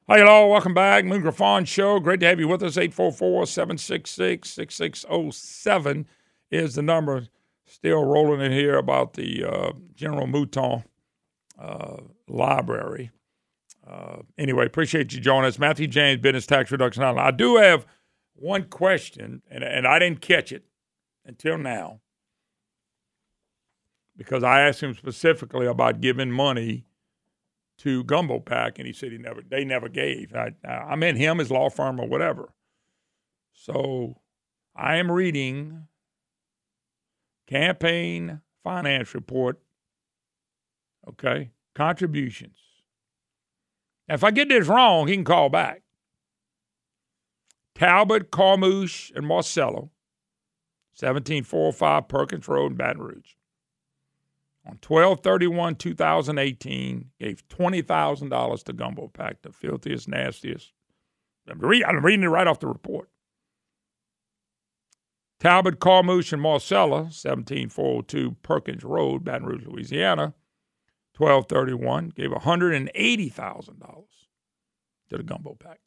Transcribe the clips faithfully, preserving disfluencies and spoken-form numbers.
Hi, hello. Welcome back. Moon Griffon Show. Great to have you with us. eight four four, seven six six, six six zero seven is the number. Still rolling in here about the uh, General Mouton uh, Library. Uh, anyway, appreciate you joining us. Matthew James, Business Tax Reduction Hotline. I do have one question, and, and I didn't catch it until now because I asked him specifically about giving money to Gumbo Pack, and he said he never, they never gave. I, I meant him, his law firm, or whatever. So I am reading campaign finance report, okay, contributions. Now, if I get this wrong, he can call back. Talbot, Carmouche, and Marcello, seventeen four oh five Perkins Road in Baton Rouge. On twelve thirty-one twenty eighteen, gave twenty thousand dollars to Gumbo Pack, the filthiest, nastiest. I'm, read, I'm reading it right off the report. Talbot, Carmouche, and Marcella, seventeen four oh two Perkins Road, Baton Rouge, Louisiana, twelve thirty-one, gave one hundred eighty thousand dollars to the Gumbo Pack.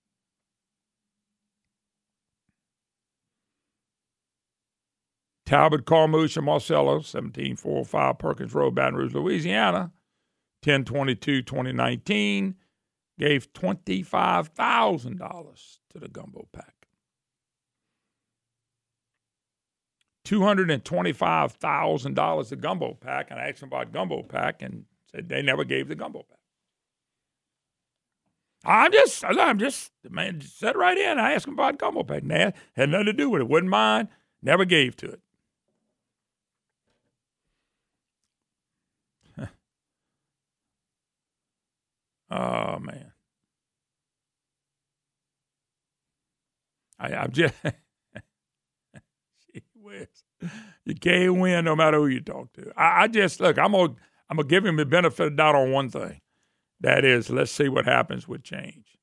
Talbot, Carmouche, and Marcello, seventeen four oh five Perkins Road, Baton Rouge, Louisiana, ten twenty-two twenty nineteen, gave twenty-five thousand dollars to the Gumbo Pack. two hundred twenty-five thousand dollars to Gumbo Pack, and I asked him about Gumbo Pack, and said they never gave the Gumbo Pack. I'm just, I'm just, the man just said right in. I asked him about Gumbo Pack. Nah, had nothing to do with it. Wouldn't mind. Never gave to it. Oh, man. I, I'm just, gee whiz. You can't win no matter who you talk to. I, I just, look, I'm going to I'm gonna give him the benefit of the doubt on one thing. That is, let's see what happens with change.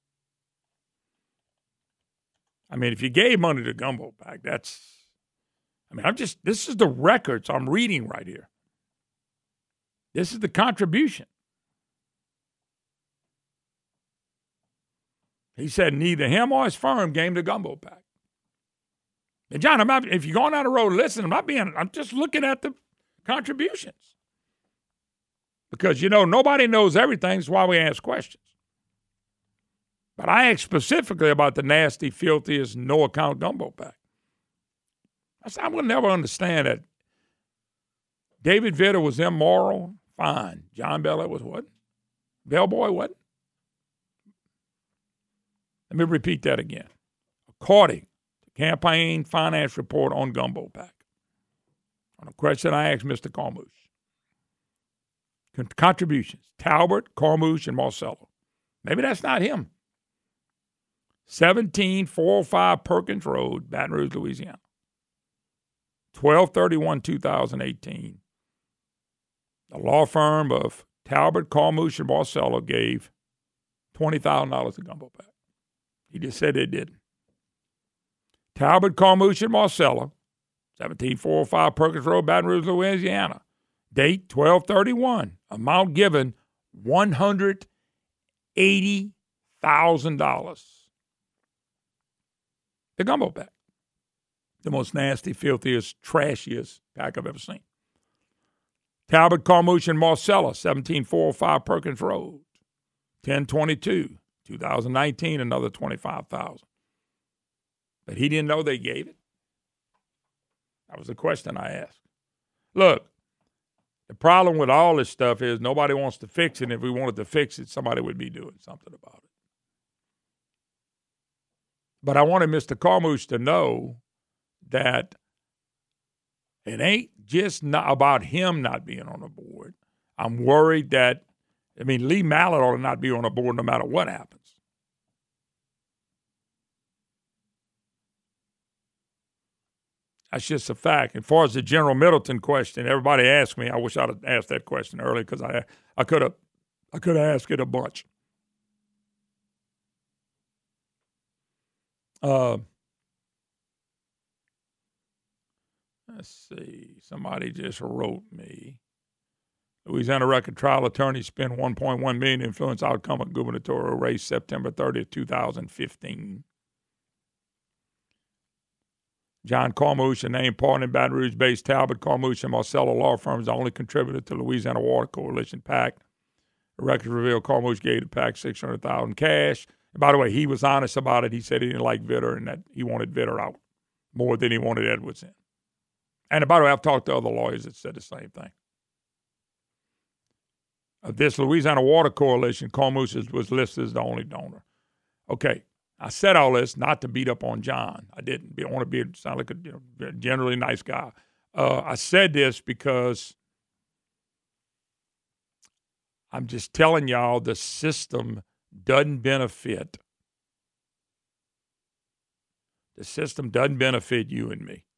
I mean, if you gave money to Gumbo Pack, that's, I mean, I'm just, this is the records I'm reading right here. This is the contribution. He said neither him or his firm gave the Gumbo Pack. And John, I'm not, if you're going down the road, listen, I'm not being, I'm just looking at the contributions. Because, you know, nobody knows everything. That's why we ask questions. But I asked specifically about the nasty, filthiest, no-account Gumbo Pack. I said, I will never understand that. David Vitter was immoral. Fine. John Bellette was what? Bellboy what? Let me repeat that again. According to campaign finance report on Gumbo Pack, on a question I asked Mister Carmouche, Con- contributions, Talbot, Carmouche, and Marcello. Maybe that's not him. seventeen four oh five Perkins Road, Baton Rouge, Louisiana. twelve thirty-one twenty eighteen. The law firm of Talbot, Carmouche, and Marcello gave twenty thousand dollars to Gumbo Pack. He just said they didn't. Talbot, Carmouche, and Marcello, seventeen four oh five Perkins Road, Baton Rouge, Louisiana. Date twelve thirty-one. Amount given one hundred eighty thousand dollars. The Gumbo Pack. The most nasty, filthiest, trashiest pack I've ever seen. Talbot, Carmouche, and Marcella, seventeen four oh five Perkins Road. ten twenty-two twenty nineteen, another twenty-five thousand dollars. But he didn't know they gave it. That was the question I asked. Look, the problem with all this stuff is nobody wants to fix it. And if we wanted to fix it, somebody would be doing something about it. But I wanted Mister Carmouche to know that it ain't just not about him not being on the board. I'm worried that, I mean, Lee Mallett ought to not be on the board no matter what happens. That's just a fact. As far as the General Middleton question, everybody asked me. I wish I'd have asked that question earlier because I I could have I could have asked it a bunch. Uh, let's see. Somebody just wrote me. Louisiana record trial attorney spent one point one million dollars to influence outcome of gubernatorial race September thirtieth, twenty fifteen. John Carmouche, a named partner in Baton Rouge-based Talbot, Carmouche, and Marcello law firm, is the only contributor to Louisiana Water Coalition PAC. The records reveal Carmouche gave the PAC six hundred thousand dollars cash. And by the way, he was honest about it. He said he didn't like Vitter and that he wanted Vitter out more than he wanted Edwards in. And by the way, I've talked to other lawyers that said the same thing. Of this Louisiana Water Coalition, Carmouche was listed as the only donor. Okay, I said all this not to beat up on John. I didn't. I want to be sound like a you know, generally nice guy. Uh, I said this because I'm just telling y'all the system doesn't benefit. The system doesn't benefit you and me.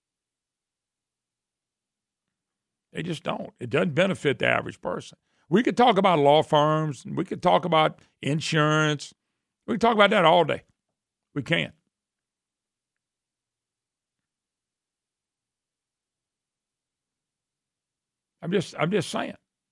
They just don't. It doesn't benefit the average person. We could talk about law firms. We could talk about insurance. We can talk about that all day. We can. I'm just, I'm just saying.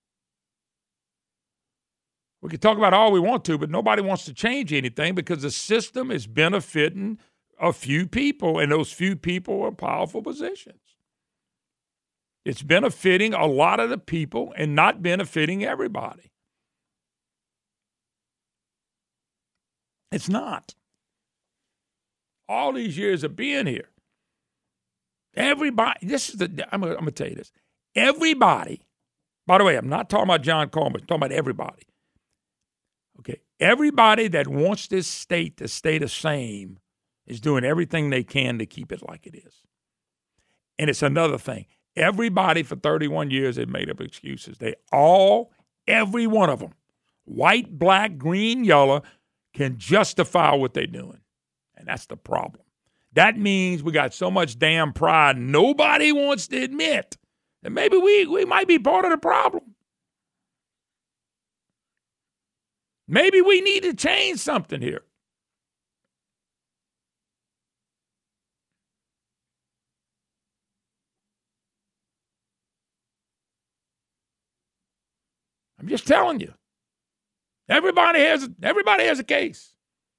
We can talk about all we want to, but nobody wants to change anything because the system is benefiting a few people, and those few people are powerful positions. It's benefiting a lot of the people and not benefiting everybody. It's not. All these years of being here, everybody, this is the, I'm going to tell you this. Everybody, by the way, I'm not talking about John Coleman, I'm talking about everybody. Okay, everybody that wants this state to stay the same is doing everything they can to keep it like it is. And it's another thing. Everybody for thirty-one years have made up excuses. They all, every one of them, white, black, green, yellow, can justify what they're doing. And that's the problem. That means we got so much damn pride, nobody wants to admit that maybe we, we might be part of the problem. Maybe we need to change something here. I'm just telling you. Everybody has everybody has a case.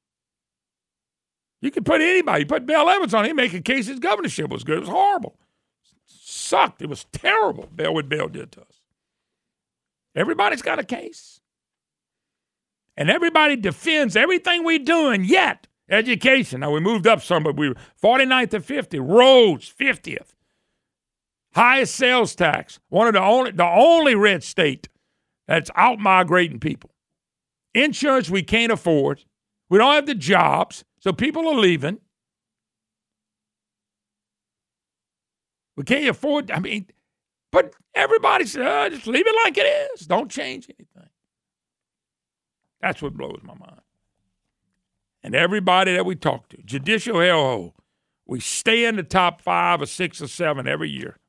You can put anybody. You put Bill Evans on, he make a case his governorship was good. It was horrible. Sucked. It was terrible, Bill, what Bill did to us. Everybody's got a case. And everybody defends everything we're doing, yet education. Now, we moved up some, but we were forty-ninth to fifty. Roads, fiftieth. Highest sales tax. One of the only, the only red state that's out-migrating people. Insurance we can't afford. We don't have the jobs, so people are leaving. We can't afford, I mean, but everybody says, oh, just leave it like it is. Don't change anything. That's what blows my mind. And everybody that we talk to, judicial hellhole, we stay in the top five or six or seven every year.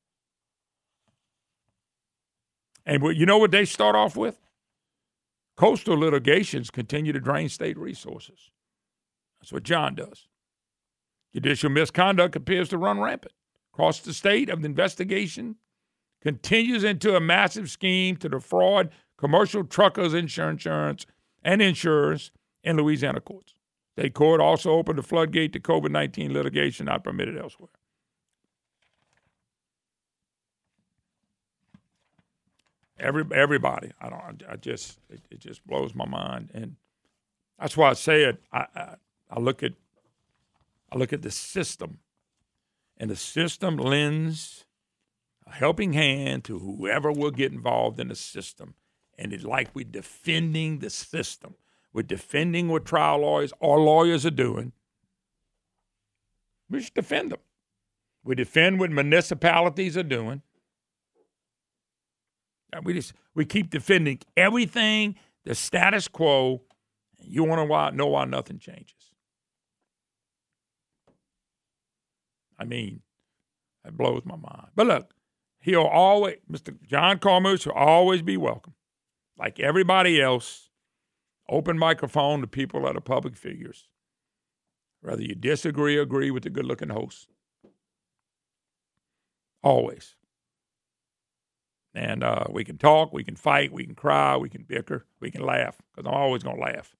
And you know what they start off with? Coastal litigations continue to drain state resources. That's what John does. Judicial misconduct appears to run rampant. Across the state of the investigation continues into a massive scheme to defraud commercial truckers, insurance, and insurers in Louisiana courts. State court also opened the floodgate to COVID nineteen litigation not permitted elsewhere. Every everybody, I don't. I just it, it just blows my mind, and that's why I say it. I, I I look at I look at the system, and the system lends a helping hand to whoever will get involved in the system, and it's like we're defending the system. We're defending what trial lawyers or lawyers are doing. We should defend them. We defend what municipalities are doing. We just we keep defending everything, the status quo. You want to know why nothing changes. I mean, that blows my mind. But look, he'll always, Mister John Carmouche will always be welcome. Like everybody else, open microphone to people that are public figures. Whether you disagree or agree with the good-looking host. Always. And uh, we can talk, we can fight, we can cry, we can bicker, we can laugh, because I'm always going to laugh.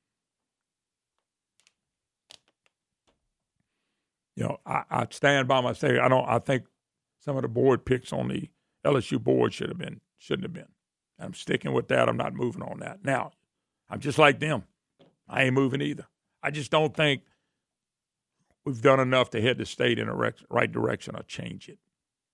You know, I, I stand by my say. I don't. I think some of the board picks on the L S U board should have been, shouldn't have been. I'm sticking with that. I'm not moving on that. Now, I'm just like them. I ain't moving either. I just don't think we've done enough to head the state in the rec- right direction or change it.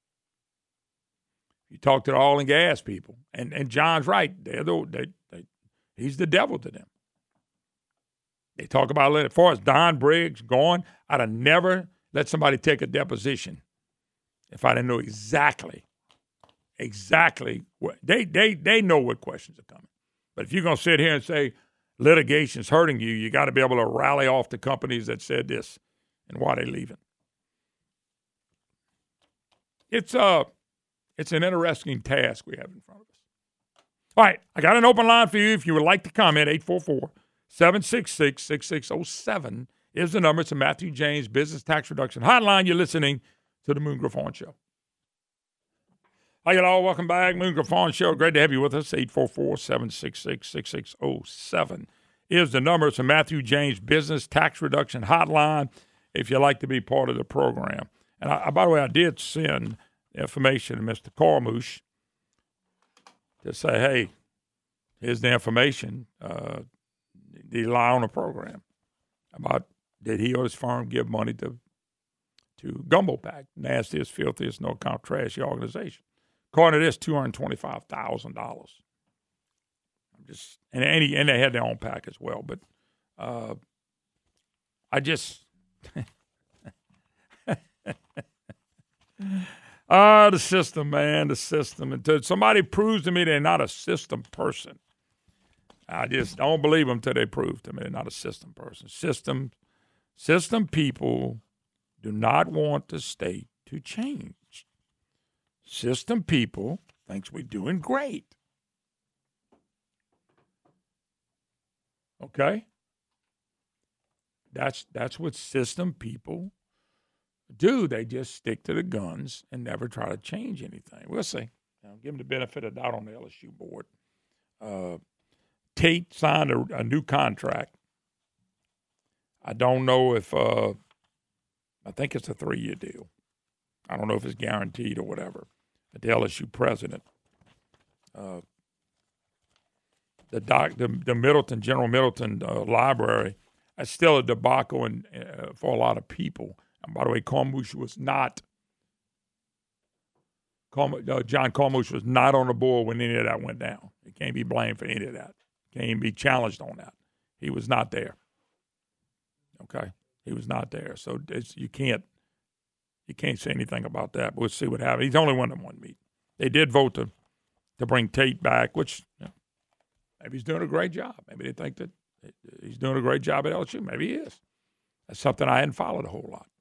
You talk to the oil and gas people, and, and John's right. They're the, they, they, he's the devil to them. They talk about it. As far as Don Briggs going, I'd have never let somebody take a deposition if I didn't know exactly, exactly what they they they know what questions are coming. But if you're gonna sit here and say litigation's hurting you, you got to be able to rally off the companies that said this and why they're leaving. It's uh it's an interesting task we have in front of us. All right, I got an open line for you. If you would like to comment, eight four four, seven six six, six six zero seven is the number. It's a Matthew James Business Tax Reduction Hotline. You're listening to the Moon Griffon Show. Hi, y'all. Welcome back. Moon Griffon Show. Great to have you with us. eight four four, seven six six, six six zero seven is the number. It's a Matthew James Business Tax Reduction Hotline if you'd like to be part of the program. And I, by the way, I did send information to Mister Cormouche to say, hey, here's the information. Uh, did he lie on the program about did he or his firm give money to to Gumbo Pack, nastiest, filthiest, no-count, trashy organization? According to this, two hundred twenty-five thousand dollars. I'm just and and, he, and they had their own pack as well. But uh, I just ah, the system, man, the system. Until somebody proves to me they're not a system person, I just don't believe them until they prove to me they're not a system person. System, system people do not want the state to change. System people thinks we're doing great. Okay? That's that's what system people do. They just stick to the guns and never try to change anything. We'll see. I'll give them the benefit of the doubt on the L S U board. Uh, Tate signed a, a new contract. I don't know if uh, I think it's a three-year deal. I don't know if it's guaranteed or whatever. But the L S U president, uh, the doc, the, the Middleton General Middleton uh, Library, is still a debacle in, uh, for a lot of people. And by the way, Cormouche was not. Corm, uh, John Cormouche was not on the board when any of that went down. He can't be blamed for any of that. Can't even be challenged on that. He was not there. Okay, he was not there. So it's, you can't. You can't say anything about that, but we'll see what happens. He's only one in one meeting. They did vote to to bring Tate back, which you know, maybe he's doing a great job. Maybe they think that he's doing a great job at L S U. Maybe he is. That's something I hadn't followed a whole lot.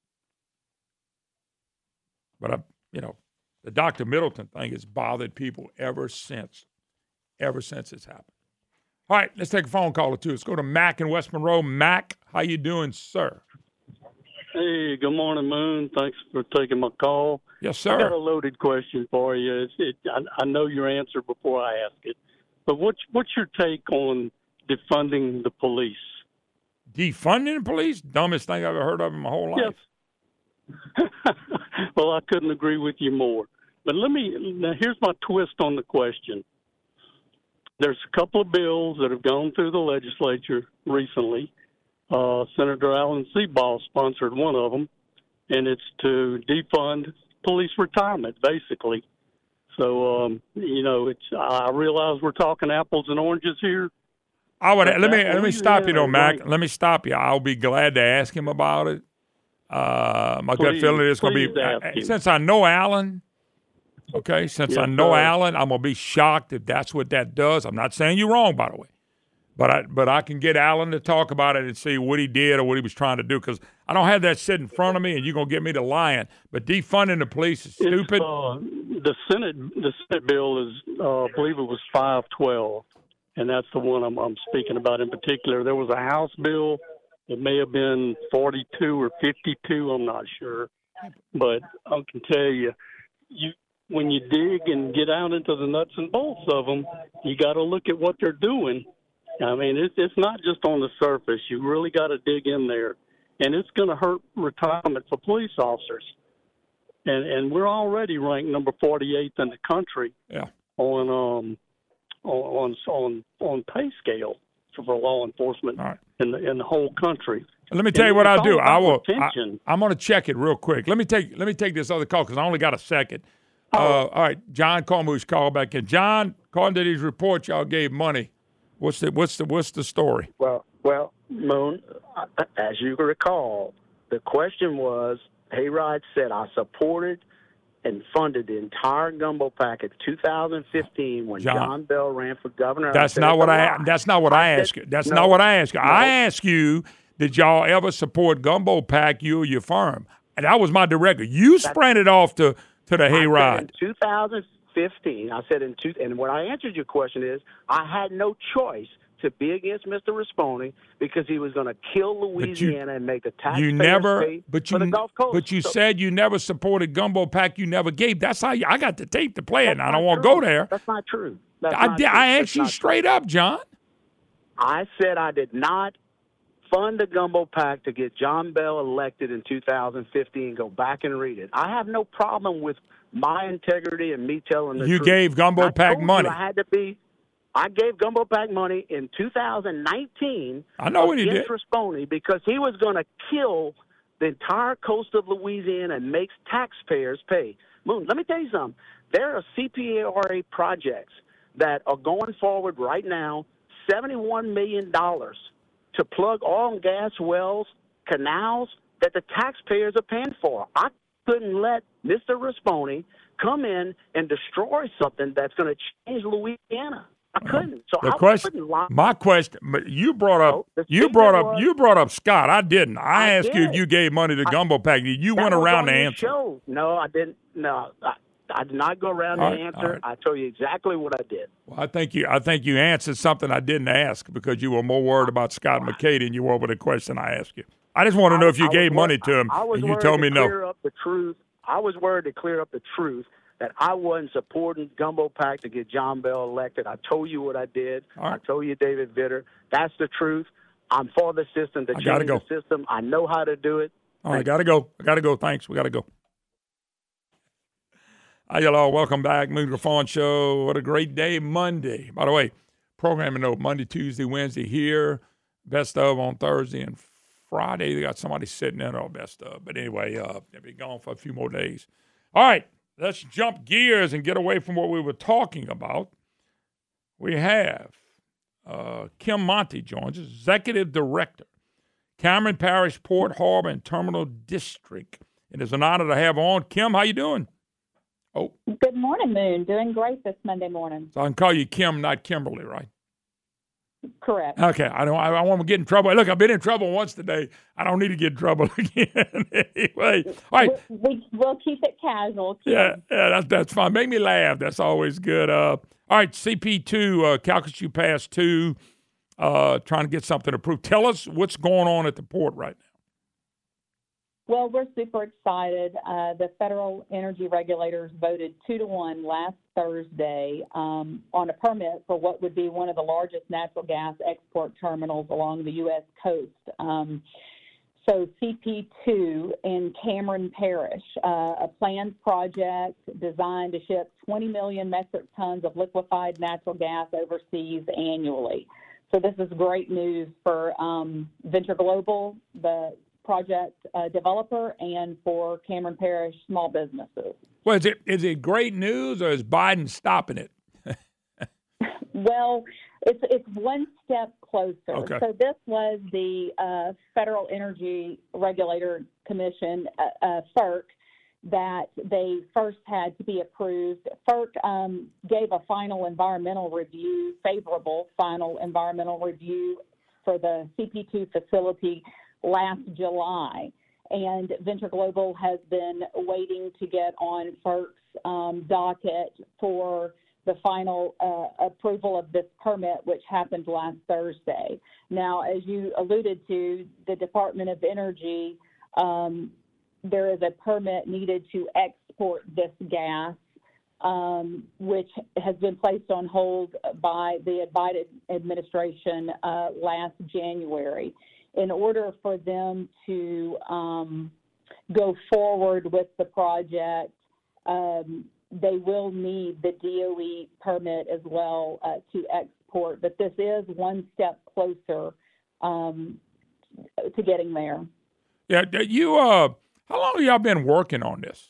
But, I, you know, the Doctor Middleton thing has bothered people ever since, ever since it's happened. All right, let's take a phone call or two. Let's go to Mac in West Monroe. Mac, how you doing, sir? Hey, good morning, Moon. Thanks for taking my call. Yes, sir. I got a loaded question for you. It's, it, I, I know your answer before I ask it, but what's what's your take on defunding the police? Defunding the police? Dumbest thing I've ever heard of in my whole life. Yes. Well, I couldn't agree with you more. But let me now. Here's my twist on the question. There's a couple of bills that have gone through the legislature recently. Uh, Senator Alan Seabaugh sponsored one of them, and it's to defund police retirement, basically. So, um, you know, it's. I realize we're talking apples and oranges here. I would let me let me stop you though, Mac. Right. Let me stop you. I'll be glad to ask him about it. Uh, my please, gut feeling is going to be uh, since I know Alan. Okay, since yes, I know sir. Alan, I'm going to be shocked if that's what that does. I'm not saying you're wrong, by the way. But I, but I can get Alan to talk about it and see what he did or what he was trying to do, because I don't have that sitting in front of me, and you're going to get me to lying. But defunding the police is stupid. Uh, the Senate the Senate bill is, uh, I believe it was five twelve, and that's the one I'm, I'm speaking about in particular. There was a House bill. It may have been forty-two or fifty-two. I'm not sure. But I can tell you, you when you dig and get out into the nuts and bolts of them, you got to look at what they're doing. I mean, it's it's not just on the surface. You really got to dig in there, and it's going to hurt retirement for police officers. And and we're already ranked number forty-eighth in the country yeah. on um on on on pay scale for law enforcement right. in the in the whole country. Let me tell and you what I'll do. I will. I, retention. I'm going to check it real quick. Let me take let me take this other call because I only got a second. Uh, all right, John Cornbush called back in. John, according to these reports, y'all gave money. What's the what's the what's the story? Well, well, Moon, as you recall, the question was, Hayride said I supported and funded the entire gumbo pack in two thousand fifteen when John, John Bell ran for governor. That's I not what I. lie. That's not what I, I asked you. That's no, not what I asked you. No. I asked you, did y'all ever support gumbo pack? You or your firm? And that was my director. You sprang it off to to the Hayride. In two thousand fifteen, I said in two, and when I answered your question is, I had no choice to be against Mister Risponi because he was going to kill Louisiana you, and make the taxpayers you never, pay but you, for the Gulf Coast. But you so, said you never supported gumbo pack. You never gave. That's how you, I got the tape to play it. And I don't want to go there. That's not true. That's I not did. true. I asked That's you straight true. up, John. I said I did not fund the gumbo pack to get John Bell elected in two thousand fifteen. Go back and read it. I have no problem with my integrity and me telling the you truth. You gave gumbo I pack money. I had to be. I gave Gumbo Pack money in two thousand nineteen. I know what he did. Risponi because he was going to kill the entire coast of Louisiana and makes taxpayers pay. Moon, let me tell you something. There are C P A R A projects that are going forward right now, seventy-one million dollars to plug oil and gas wells, canals that the taxpayers are paying for. I couldn't let Mister Risponi come in and destroy something that's going to change Louisiana. I couldn't. So the I question, couldn't lie. My question, you brought up, no, you brought up, was, you brought up Scott. I didn't. I, I asked did. you if you gave money to I, Gumbo Pack. You went around the answer. Show. No, I didn't. No, I, I did not go around all the right, answer. Right. I told you exactly what I did. Well, I think you, I think you answered something I didn't ask because you were more worried about Scott McKay than you were with the question I asked you. I just want to know I, if you I gave money to him, I was and you told me to no. Clear up the truth. I was worried to clear up the truth that I wasn't supporting Gumbo Pack to get John Bell elected. I told you what I did. Right. I told you David Vitter. That's the truth. I'm for the system to I change go. the system. I know how to do it. All right, got to go. I got to go. Thanks. We got to go. Hi, y'all. Welcome back. Moon Griffon Show. What a great day, Monday. By the way, programming note, Monday, Tuesday, Wednesday here. Best of on Thursday and Friday. They got somebody sitting in on best of. But anyway, uh, they'll be gone for a few more days. All right. Let's jump gears and get away from what we were talking about. We have uh, Kim Monty joins us, Executive Director, Cameron Parish Port Harbor and Terminal District. It is an honor to have on. Kim, how you doing? Oh, good morning, Moon. Doing great this Monday morning. So I can call you Kim, not Kimberly, right? Correct. Okay. I don't. I, I want to get in trouble. Look, I've been in trouble once today. I don't need to get in trouble again. Anyway, all right. We, we, we'll keep it casual. Kim. Yeah, yeah, that's that's fine. Make me laugh. That's always good. Uh, all right, C P two, uh, Calcasieu Pass two, uh, trying to get something approved. Tell us what's going on at the port right now. Well, we're super excited. Uh, the federal energy regulators voted two to one last Thursday um, on a permit for what would be one of the largest natural gas export terminals along the U S coast. Um, so C P two in Cameron Parish, uh, a planned project designed to ship twenty million metric tons of liquefied natural gas overseas annually. So this is great news for um, Venture Global, the project uh, developer, and for Cameron Parish small businesses. Well, is it is it great news, or is Biden stopping it? Well, it's it's one step closer. Okay. So this was the uh, Federal Energy Regulator Commission, uh, uh, FERC, that they first had to be approved. FERC um, gave a final environmental review, favorable final environmental review for the C P two facility last July, and Venture Global has been waiting to get on FERC's um, docket for the final uh, approval of this permit, which happened last Thursday. Now, as you alluded to, the Department of Energy, um, there is a permit needed to export this gas um, which has been placed on hold by the Biden administration uh, last January. In order for them to um, go forward with the project, um, they will need the D O E permit as well uh, to export. But this is one step closer um, to getting there. Yeah, you. Uh, how long have y'all been working on this?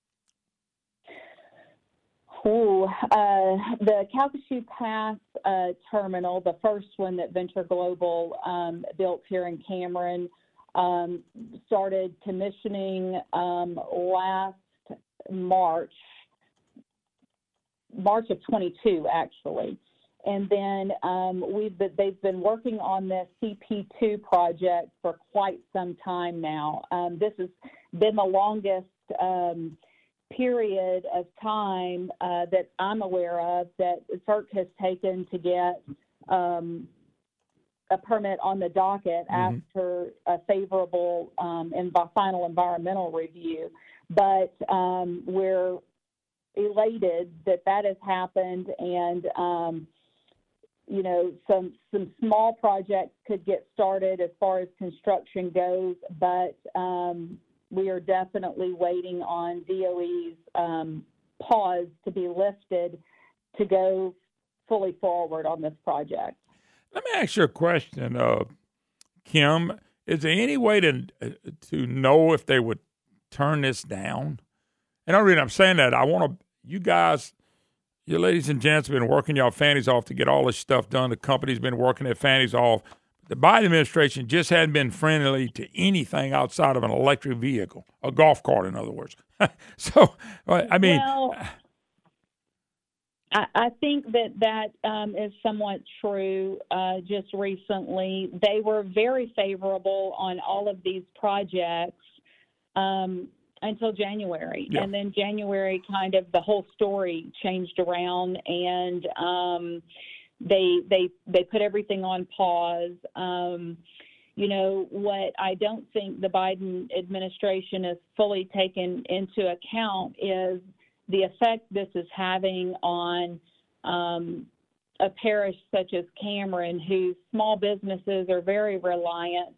Ooh, uh, the Calcasieu Pass uh, terminal, the first one that Venture Global um, built here in Cameron, um, started commissioning um, last March, March of twenty-two, actually. And then um, we've been, they've been working on this C P two project for quite some time now. Um, this has been the longest um, period of time uh, that I'm aware of that FERC has taken to get um, a permit on the docket mm-hmm. after a favorable um, and final environmental review. But um, we're elated that that has happened, and um, you know, some some small projects could get started as far as construction goes, but um, we are definitely waiting on D O E's um, pause to be lifted to go fully forward on this project. Let me ask you a question, uh, Kim. Is there any way to to know if they would turn this down? And the only reason I'm saying that, I want to, you guys, you ladies and gents have been working your fannies off to get all this stuff done. The company's been working their fannies off. The Biden administration just hadn't been friendly to anything outside of an electric vehicle, a golf cart, in other words. So, I mean. Well, I, I think that that um, is somewhat true. Uh, just recently, they were very favorable on all of these projects um, until January. Yeah. And then January, kind of the whole story changed around, and um, They they they put everything on pause. Um, you know, what I don't think the Biden administration has fully taken into account is the effect this is having on um, a parish such as Cameron, whose small businesses are very reliant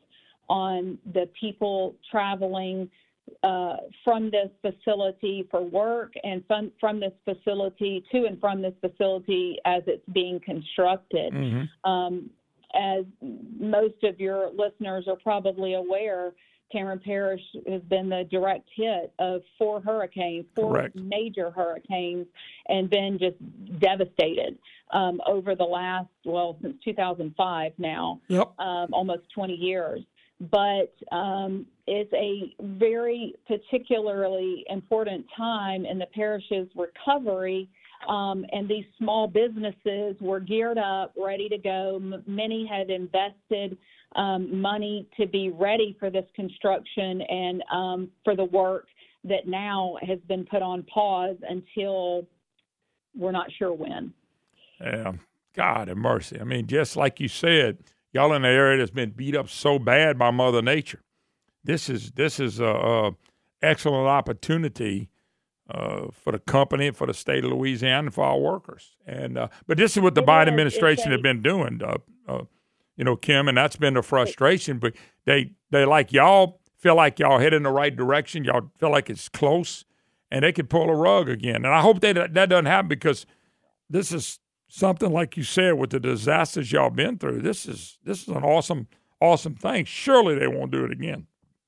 on the people traveling Uh, from this facility for work and from, from this facility to and from this facility as it's being constructed. Mm-hmm. Um, as most of your listeners are probably aware, Cameron Parish has been the direct hit of four hurricanes, four Correct. major hurricanes, and been just devastated um, over the last, well, since two thousand five now, yep. um, almost twenty years. But um, it's a very particularly important time in the parish's recovery, um, and these small businesses were geared up, ready to go. M- many had invested um, money to be ready for this construction and um, for the work that now has been put on pause until we're not sure when. Yeah, God have mercy. I mean, just like you said, y'all in the area that's been beat up so bad by Mother Nature. This is this is a, a excellent opportunity uh, for the company, for the state of Louisiana, and for our workers. And uh, but this is what the it Biden is, administration have been doing, uh, uh, you know, Kim, and that's been the frustration. But they they like y'all feel like y'all head in the right direction. Y'all feel like it's close, and they could pull a rug again. And I hope that that doesn't happen, because this is something, like you said, with the disasters y'all been through. This is this is an awesome awesome thing. Surely they won't do it again.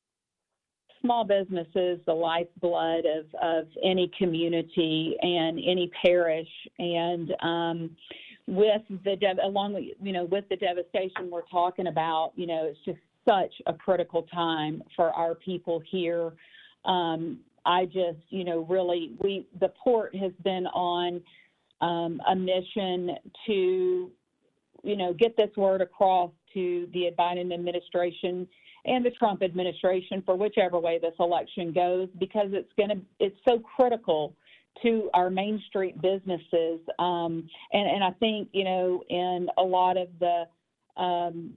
Small businesses, the lifeblood of, of any community and any parish, and um, with the dev- along with you know with the devastation we're talking about, you know, it's just such a critical time for our people here. Um, I just you know really we the port has been on um, a mission to you know get this word across to the Biden administration and the Trump administration, for whichever way this election goes, because it's going to it's so critical to our Main Street businesses. Um, and, and I think, you know, in a lot of the um,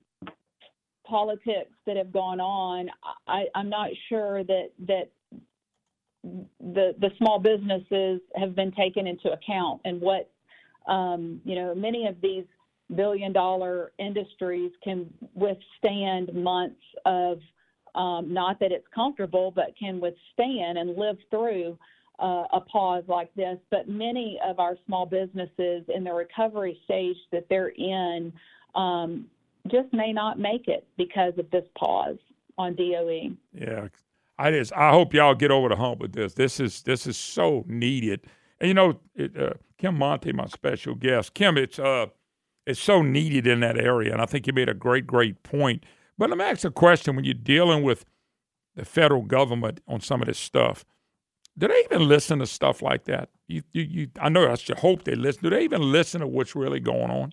politics that have gone on, I, I'm not sure that that the, the small businesses have been taken into account, and what, um, you know, many of these billion dollar industries can withstand months of, um, not that it's comfortable, but can withstand and live through uh, a pause like this. But many of our small businesses in the recovery stage that they're in um, just may not make it because of this pause on D O E. Yeah, I just I hope y'all get over the hump with this. This is this is so needed. And you know, it, uh, Kim Monty, my special guest, Kim, it's uh, it's so needed in that area, and I think you made a great, great point. But let me ask a question: when you're dealing with the federal government on some of this stuff, do they even listen to stuff like that? You, you, you I know that's your hope they listen. Do they even listen to what's really going on?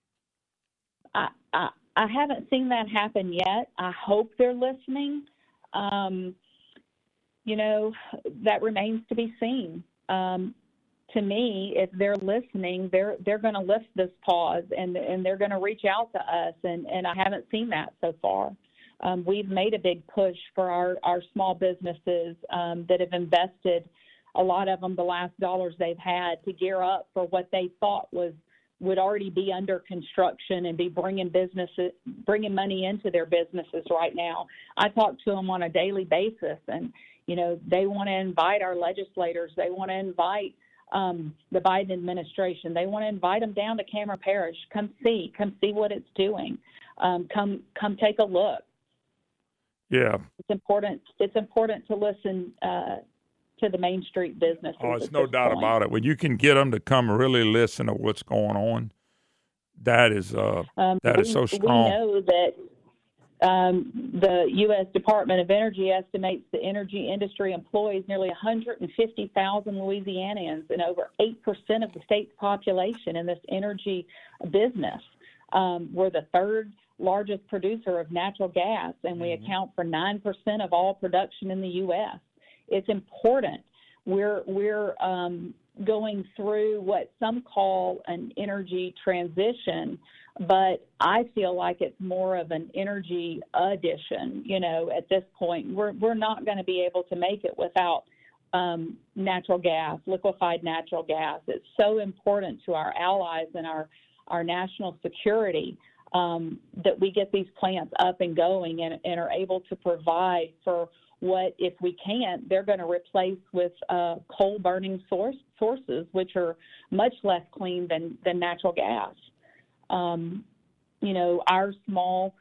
I, I I haven't seen that happen yet. I hope they're listening. Um, you know, that remains to be seen. Um, to me, if they're listening, they're they're going to lift this pause and and they're going to reach out to us. And, and I haven't seen that so far. Um, we've made a big push for our, our small businesses um, that have invested, a lot of them, the last dollars they've had to gear up for what they thought was would already be under construction and be bringing businesses, bringing money into their businesses right now. I talk to them on a daily basis, and, you know, they want to invite our legislators. They want to invite um, the Biden administration. They want to invite them down to Cameron Parish. Come see, come see what it's doing. Um, come, come take a look. Yeah. It's important. It's important to listen uh, to the Main Street businesses. Oh, it's no doubt point. about it. When you can get them to come really listen to what's going on, that is uh, um, that we, is so strong. We know that um, the U S Department of Energy estimates the energy industry employs nearly one hundred fifty thousand Louisianians and over eight percent of the state's population in this energy business. Um, we're the third largest producer of natural gas, and we mm-hmm. account for nine percent of all production in the U S It's important. We're we're um, going through what some call an energy transition, but I feel like it's more of an energy addition. You know, at this point, we're we're not going to be able to make it without um, natural gas, liquefied natural gas. It's so important to our allies and our our national security um, that we get these plants up and going and, and are able to provide for what, if we can't, they're going to replace with uh, coal-burning source, sources, which are much less clean than, than natural gas. Um, you know, our small.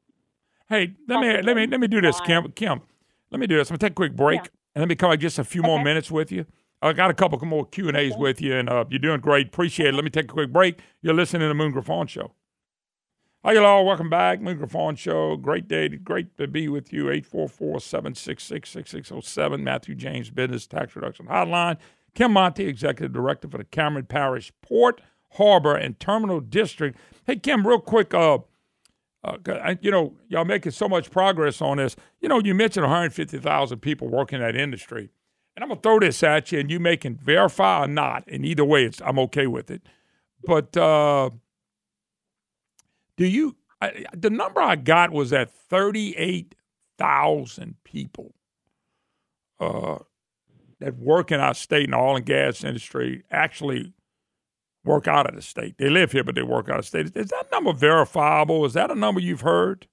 Hey, let me let me let me do this, Kim. Kim, let me do this. I'm gonna take a quick break, yeah. and let me come back just a few okay. more minutes with you. I got a couple more Q and A's okay. with you, and uh, you're doing great. Appreciate it. Let me take a quick break. You're listening to the Moon Griffon Show. Hi, y'all. Welcome back. Moon Griffon Show. Great day. Great to be with you. eight four four, seven six six, six six zero seven. Matthew James Business Tax Reduction Hotline. Kim Monty, Executive Director for the Cameron Parish Port, Harbor, and Terminal District. Hey, Kim, real quick, uh, uh, you know, y'all making so much progress on this. You know, you mentioned one hundred fifty thousand people working in that industry. And I'm going to throw this at you, and you may can verify or not. And either way, it's, I'm okay with it. But uh, do you I, – the number I got was that thirty-eight thousand people uh, that work in our state in the oil and gas industry actually work out of the state. They live here, but they work out of state. Is that number verifiable? Is that a number you've heard?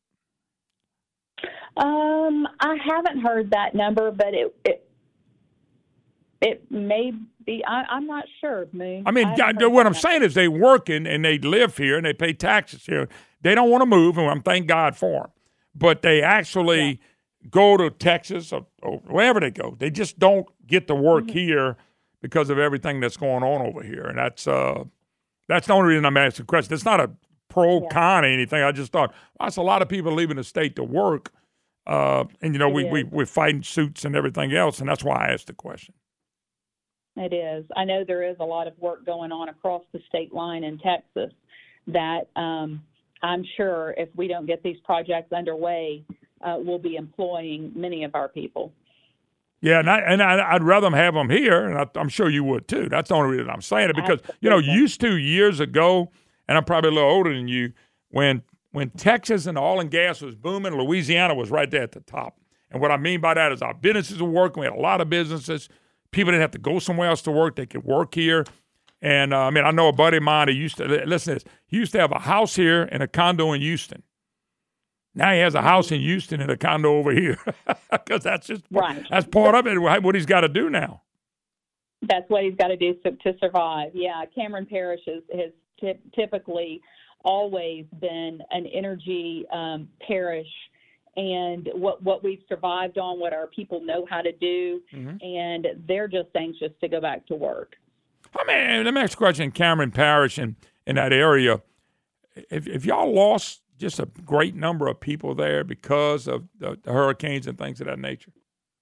Um, I haven't heard that number, but it, it It may be. I, I'm not sure, Moon. I mean, I what I'm saying is they working and they live here and they pay taxes here. They don't want to move, and I'm thank God for them. But they actually yeah. go to Texas or, or wherever they go. They just don't get to work mm-hmm. here because of everything that's going on over here. And that's uh, that's the only reason I'm asking the question. It's not a pro, yeah. con, or anything. I just thought, well, that's a lot of people leaving the state to work. Uh, and, you know, we, we, we're fighting suits and everything else, and that's why I asked the question. It is. I know there is a lot of work going on across the state line in Texas that um, I'm sure if we don't get these projects underway, uh, we'll be employing many of our people. Yeah, and, I, and I, I'd rather them have them here, and I, I'm sure you would too. That's the only reason I'm saying it because, Absolutely. you know, used to years ago, and I'm probably a little older than you, when when Texas and oil and gas was booming, Louisiana was right there at the top. And what I mean by that is our businesses were working. We had a lot of businesses. people didn't have to go somewhere else to work. They could work here. And, uh, I mean, I know a buddy of mine who used to, listen to this, he used to have a house here and a condo in Houston. Now he has a house in Houston and a condo over here because that's just right. That's part of it, what he's got to do now. That's what he's got to do to, to survive. Yeah, Cameron Parish is, has t- typically always been an energy um, parish, and what, what we've survived on, what our people know how to do, mm-hmm. and they're just anxious to go back to work. I mean, the next question, Cameron Parish in, in that area, if, if y'all lost just a great number of people there because of the, the hurricanes and things of that nature?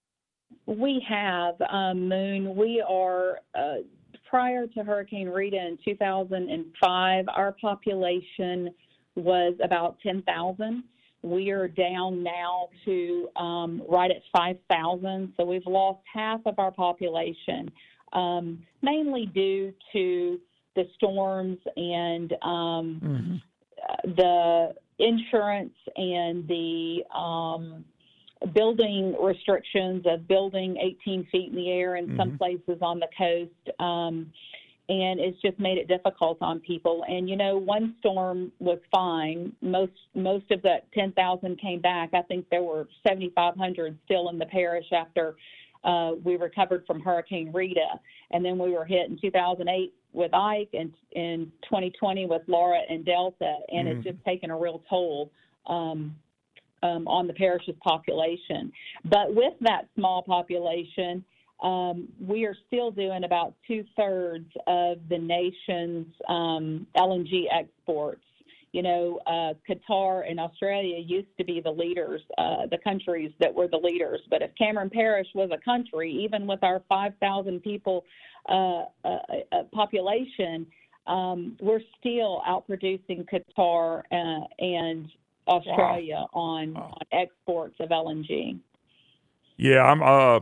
We have, um, Moon. We are, uh, prior to Hurricane Rita in two thousand five, our population was about ten thousand. We are down now to um, right at five thousand, so we've lost half of our population, um, mainly due to the storms and um, mm-hmm. the insurance and the um, building restrictions of building eighteen feet in the air in mm-hmm. some places on the coast. Um, and it's just made it difficult on people. And, you know, one storm was fine. Most most of that ten thousand came back. I think there were seventy-five hundred still in the parish after uh, we recovered from Hurricane Rita. And then we were hit in two thousand eight with Ike and in twenty twenty with Laura and Delta. And mm-hmm. it's just taken a real toll um, um, on the parish's population. But with that small population, Um, we are still doing about two-thirds of the nation's um, L N G exports. You know, uh, Qatar and Australia used to be the leaders, uh, the countries that were the leaders. But if Cameron Parish was a country, even with our five thousand people uh, uh, uh, population, um, we're still outproducing Qatar uh, and Australia wow. on, wow. on exports of L N G. Yeah, I'm uh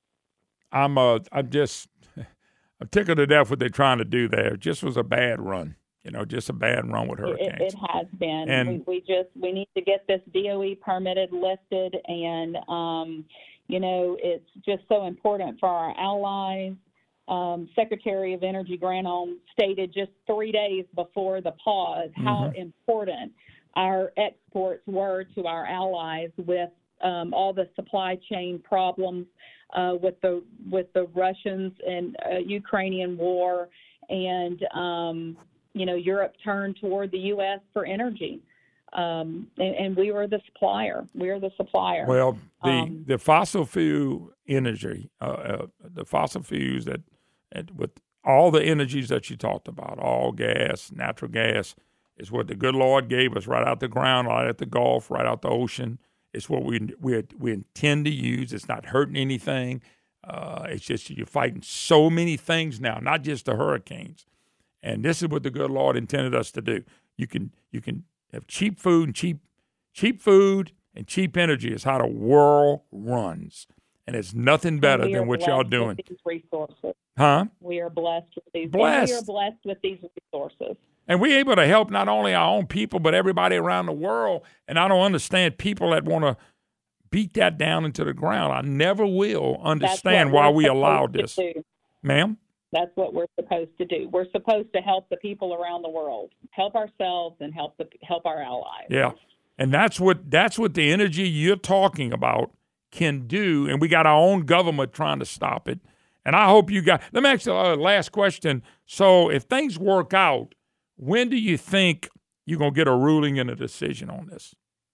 I'm uh, I'm just I'm tickled to death what they're trying to do there. It just was a bad run, you know, just a bad run with hurricanes. It, it has been. And we, we just we need to get this D O E permitted, lifted, and um, you know, it's just so important for our allies. Um, Secretary of Energy Granholm stated just three days before the pause mm-hmm. how important our exports were to our allies with um, all the supply chain problems. Uh, with the with the Russians and uh, Ukrainian war, and um, you know, Europe turned toward the U S for energy, um, and, and we were the supplier. We are the supplier. Well, the um, the fossil fuel energy, uh, uh, the fossil fuels that, that with all the energies that you talked about, all gas, natural gas, is what the good Lord gave us right out the ground, right out the Gulf, right out the ocean. It's what we we we intend to use. It's not hurting anything. Uh, it's just you're fighting so many things now, not just the hurricanes. And this is what the good Lord intended us to do. You can you can have cheap food and cheap cheap food and cheap energy is how the world runs. And it's nothing better than what y'all doing. With these resources. Huh? We are blessed with these. Blessed. We are blessed with these resources. And we're able to help not only our own people, but everybody around the world. And I don't understand people that want to beat that down into the ground. I never will understand why we allowed this. Do. Ma'am? That's what we're supposed to do. We're supposed to help the people around the world, help ourselves and help the help our allies. Yeah. And that's what that's what the energy you're talking about can do. And we got our own government trying to stop it. And I hope you got – let me ask you a uh, last question. So if things work out, when do you think you're going to get a ruling and a decision on this?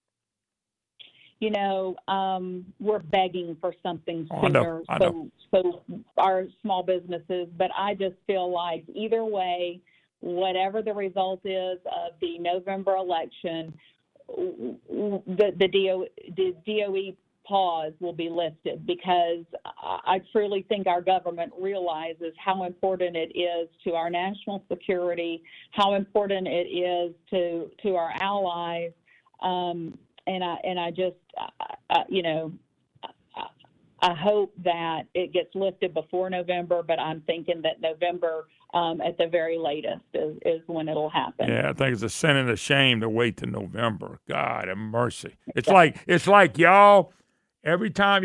You know, um, we're begging for something sooner. Oh, I know, I know. So, so our small businesses, but I just feel like either way, whatever the result is of the November election, the, the, D O, the D O E pause will be lifted, because I truly think our government realizes how important it is to our national security, how important it is to to our allies, um, and I and I just uh, you know I, I hope that it gets lifted before November, but I'm thinking that November um, at the very latest is, is when it'll happen. Yeah, I think it's a sin and a shame to wait to November. God have mercy. It's like it's like y'all. Every time y'all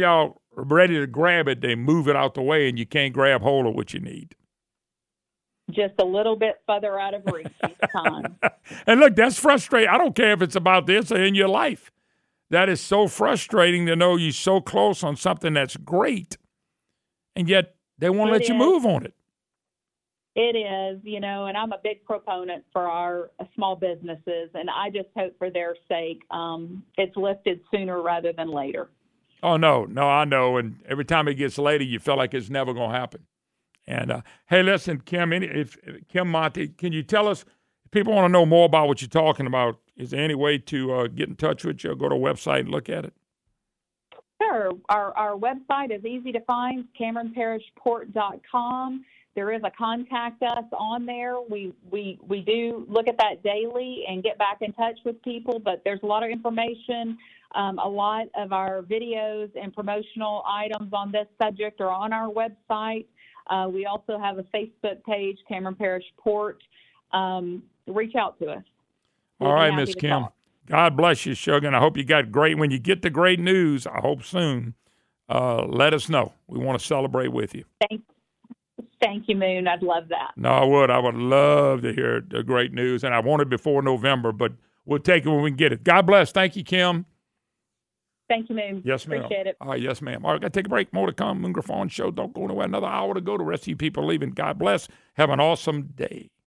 ready to grab it, they move it out the way, and you can't grab hold of what you need. Just a little bit further out of reach each time. And look, that's frustrating. I don't care if it's about this or in your life. That is so frustrating to know you're so close on something that's great, and yet they won't It let you is. move on it. It is, you know, and I'm a big proponent for our uh, small businesses, and I just hope for their sake um, it's lifted sooner rather than later. Oh, no, no, I know. And every time it gets later, you feel like it's never going to happen. And, uh, hey, listen, Kim, any, if, Kim Monty, can you tell us, if people want to know more about what you're talking about, is there any way to uh, get in touch with you or go to a website and look at it? Sure. Our, our website is easy to find, Cameron Parish Port dot com. There is a contact us on there. We, we, we do look at that daily and get back in touch with people, but there's a lot of information. Um, a lot of our videos and promotional items on this subject are on our website. Uh, we also have a Facebook page, Cameron Parish Port. Um, reach out to us. We'll All be right, happy Miss to Kim. talk. God bless you, Sugar, and I hope you got great. When you get the great news, I hope soon, uh, let us know. We want to celebrate with you. Thank, thank you, Moon. I'd love that. No, I would. I would love to hear the great news, and I want it before November, but we'll take it when we can get it. God bless. Thank you, Kim. Thank you, Moon. Yes, ma'am. Appreciate it. All right, yes, ma'am. All right, got to take a break. More to come. Moon Griffon Show. Don't go nowhere. Another hour to go. The rest of you people leaving. God bless. Have an awesome day.